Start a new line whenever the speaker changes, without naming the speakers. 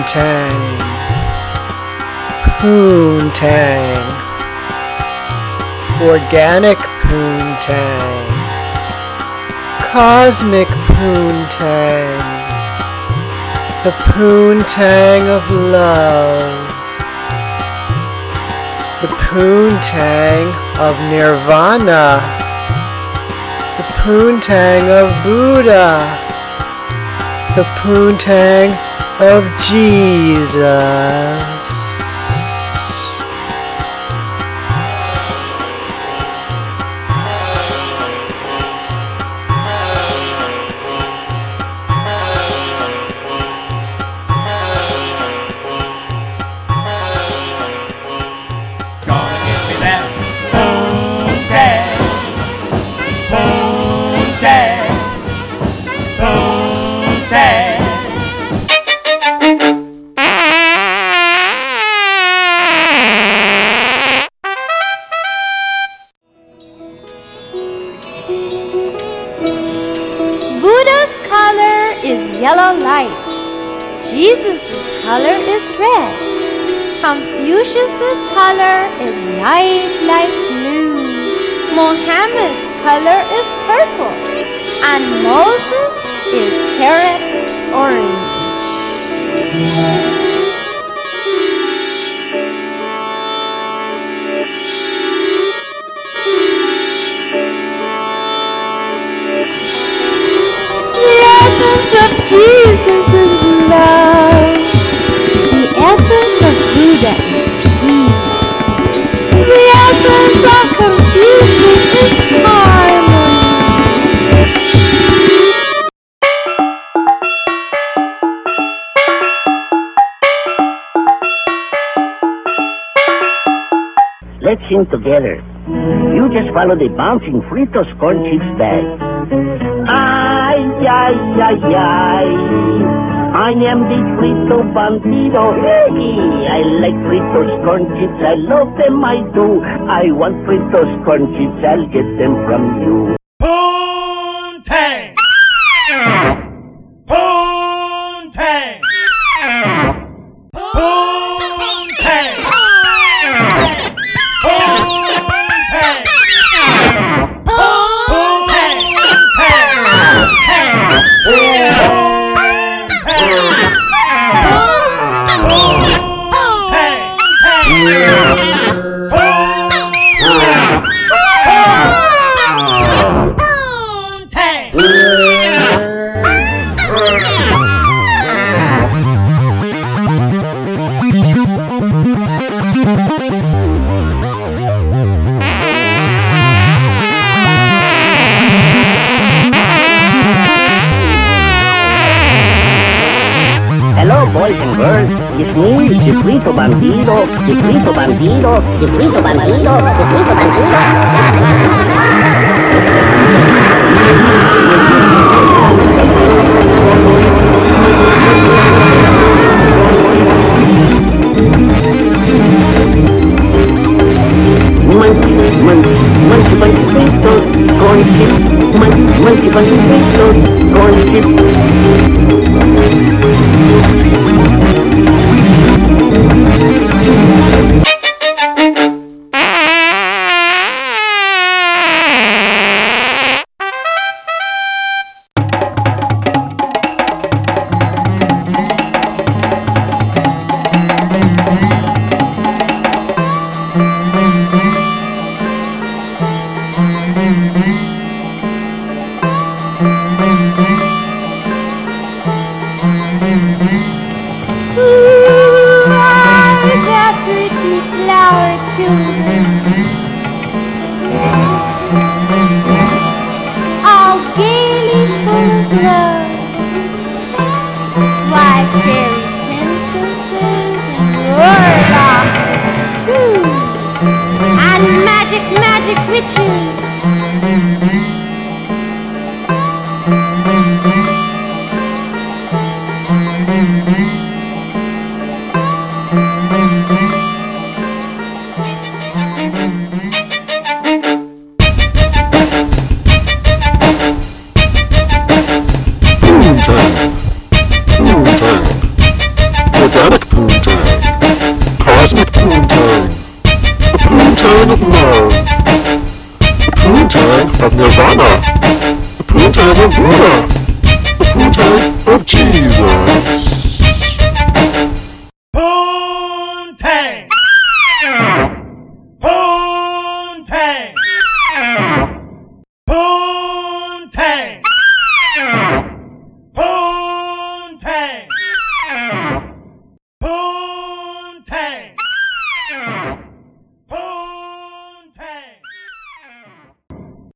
Poontang, Poontang, Organic Poontang, Cosmic Poontang, the Poontang of love, the Poontang of Nirvana, the Poontang of Buddha, the Poontang of Jesus.
Buddha's color is yellow light. Jesus' color is red. Confucius' color is light blue. Mohammed's color is purple. And Moses is carrot orange. Of Jesus is love. The essence of Buddha is peace. The essence of Confucius is harmony.
Let's sing together. You just follow the bouncing Fritos corn chips bag. Ay, ay, ay, ay. I am the Frito Bandido. Hey, I like Fritos corn chips. I love them, I do. I want Fritos corn chips. I'll get them from you.
Poontang! Poontang! Poontang!
Hello, boys and girls. It's me, the Frito Bandido, the Frito Bandido, the Frito Bandido, the Frito Bandido. Monkey bunch Fritos, corn chips. Monkey bunch Fritos, corn chips.
Magic witches.
Nirvana, the Poontang of Buddha.